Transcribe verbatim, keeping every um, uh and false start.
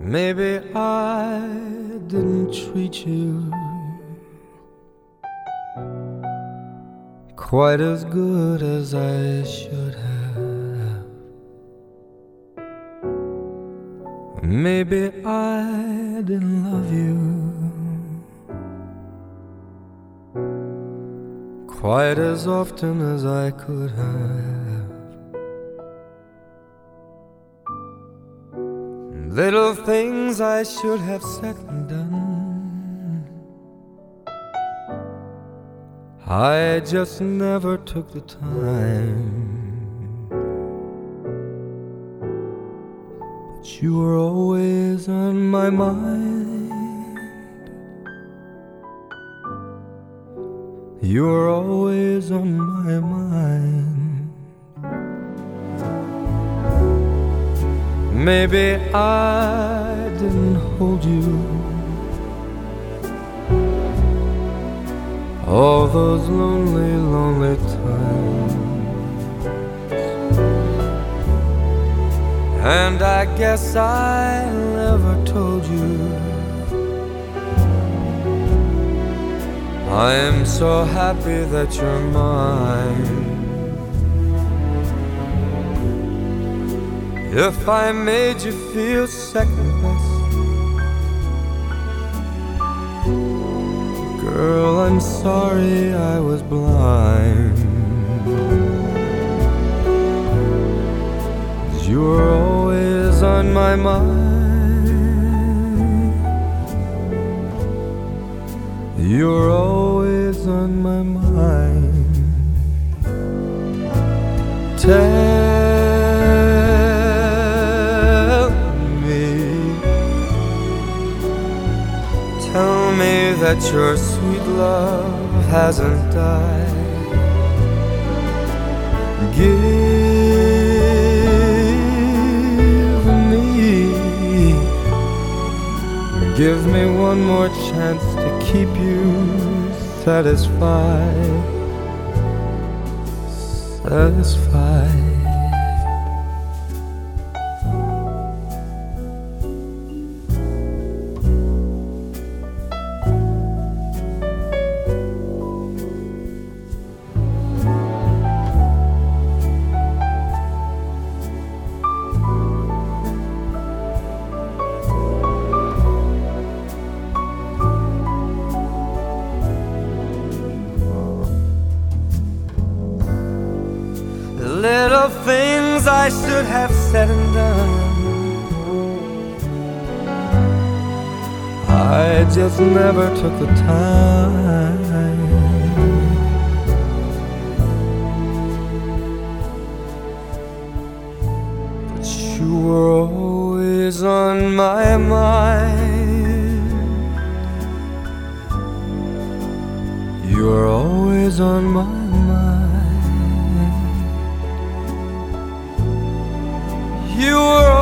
Maybe I didn't treat you quite as good as I should have. Maybe I didn't love you quite as often as I could have. Little things I should have said and done, I just never took the time. But you were always on my mind. You were always on my mind. Maybe I didn't hold you all those lonely, lonely times, and I guess I never told you I am so happy that you're mine. If I made you feel second best, girl, I'm sorry I was blind. 'Cause you were always on my mind. You were always on my mind. Tell Tell me that your sweet love hasn't died. Give me, give me one more chance to keep you satisfied, satisfied. Little things I should have said and done, I just never took the time. But you were always on my mind. You were always on my mind. You were